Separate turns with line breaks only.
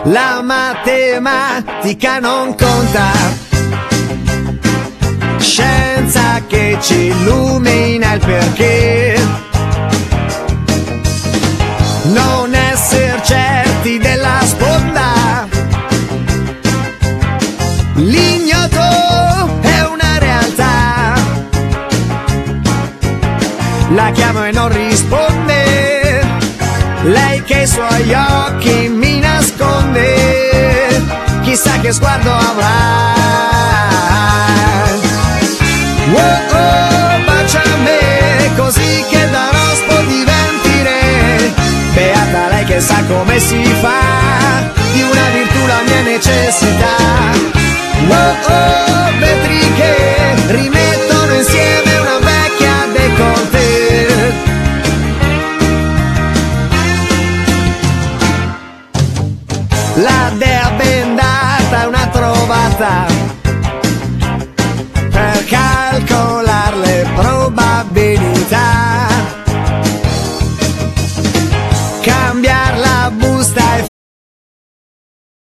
La matematica non conta, scienza che ci illumina il perché. Non esser certi della sponda, l'ignoto è una realtà. La chiamo e non risponde, lei che i suoi occhi mi nasconde, chissà che sguardo avrà. Oh oh, bacia me così che da rospo diventi re. Beata lei che sa come si fa, di una virtù la mia necessità. Oh oh, vetri che rimettono insieme una vecchia décolleté. La dea bendata è una trovata per caso.